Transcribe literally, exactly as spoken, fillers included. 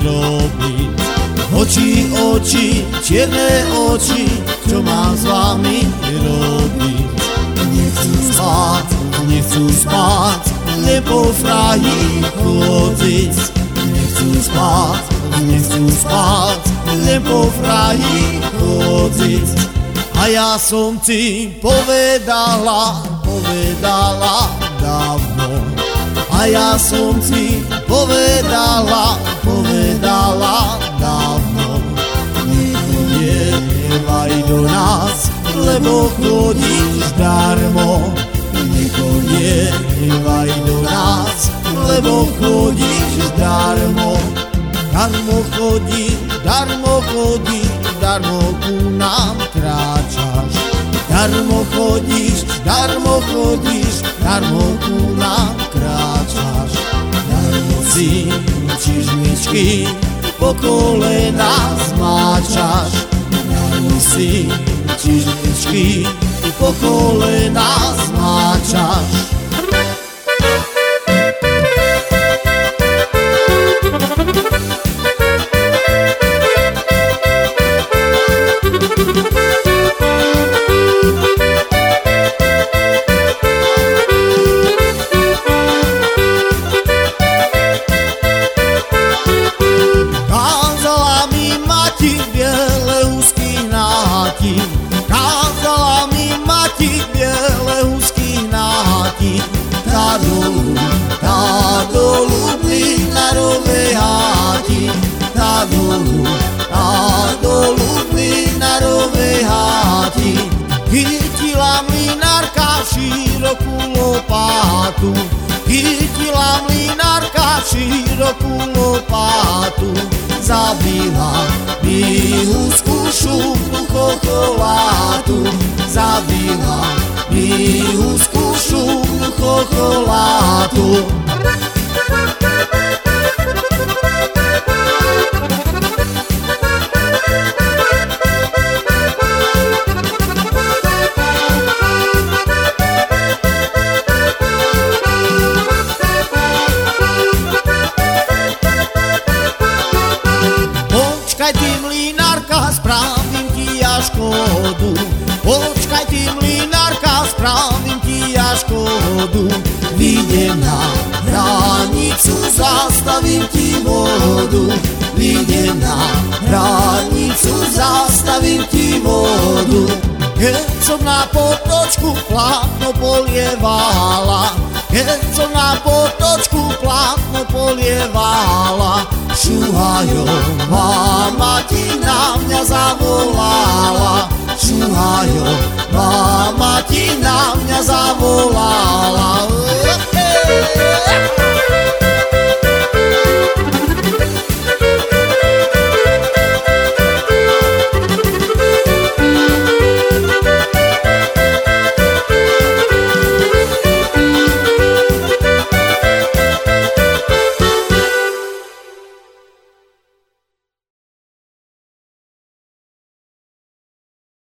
robiť. Oči, oči, čierne oči, čo mám s vami robiť? Nechcú spať, nechcú spať, len po fraji chodiť. Nechcú spať, nechcú spať, len po fraji chodiť. A ja som ti povedala, povedala dávno. A ja som ti povedala, povedala dávno. Nechodievaj do nás, lebo chodíš darmo. Nechodievaj do nás, lebo chodíš darmo. Darmo chodí, darmo chodí, darmo ku nám kráčaš. Darmo chodíš, darmo chodíš, darmo ku nám kráčaš. Darmo si čižmičky po kolena zmáčaš. Darmo si čižmičky po kolena zmáčaš. Kázala mi mati biele husky náti, tá dolu, tá dolu mlynarové háti, tá dolu, tá dolu mlynarové háti. Chytila mlynárka širokú lopátu, chytila mlynárka širokú lopátu. Zabila mi husku šupnú chocholátu, zabila mi husku šupnú chocholátu. Počkaj ty mlynárka, spravím ti ja škodu. Počkaj ty mlynárka, spravím ti ja škodu. Vyjdem na hranicu, zastavím ti vodu. Vyjdem na hranicu, zastavím ti vodu. Keď som na potočku plátno polievala, keď som na potočku plátno polievala, Šuhajová mati na mňa zavolala, Šuhajová mati na mňa zavolala.